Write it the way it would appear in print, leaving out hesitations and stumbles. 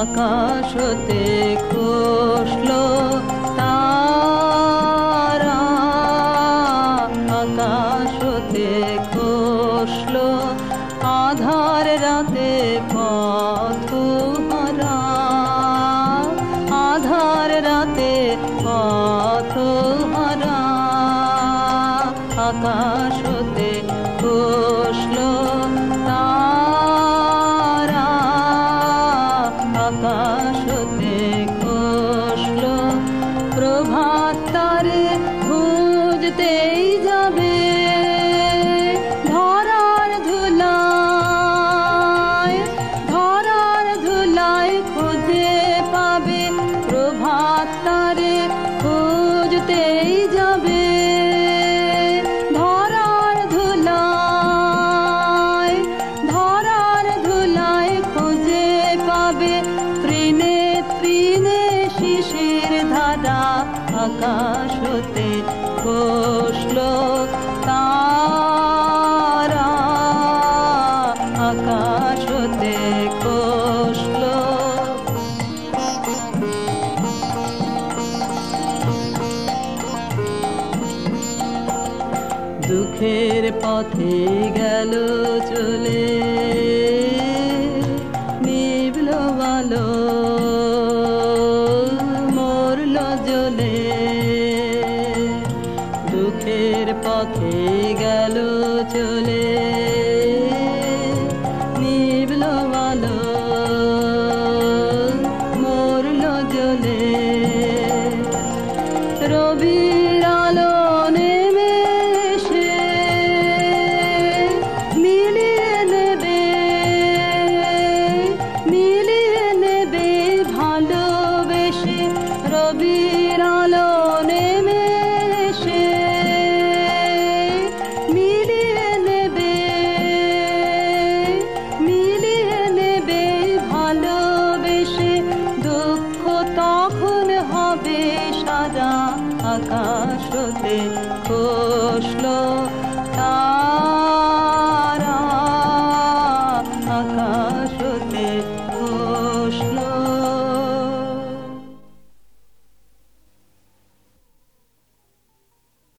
আকাশ হতে খসলো তারা, আকাশ হতে খসলো আধার রাতে পথহারা, আধার রাতে পথহারা। আকাশ হতে খসলো তারা, আকাশ হতে খসলো প্রভাত তারে খুঁজতেই যাবে ধরার ধুলায়, ধরার ধুলায় খুঁজে পাবে প্রভাত তারে খুঁজতেই যাবে ধরার ধুলায়, ধরার ধুলায় খুঁজে পাবে তৃণে তৃণে শিশির ধারা। আকাশ হতে খসলো তারা, আকাশ হতে খসলো। দুঃখের পথে গেল চলে নিভল আলো, মরল জ্বলে। দুঃখের পথে গেল চলে নিভল আলো, মরল জ্বলে। রবির আলো নেমে এসে মিলিয়ে নেবে, মিলিয়ে নেবে ভালোবেসে। রবির আলো নেমে এসে মিলিয়ে নেবে, মিলিয়ে নেবে ভালোবেসে। দুঃখ তখন হবে সারা, আকাশ হতে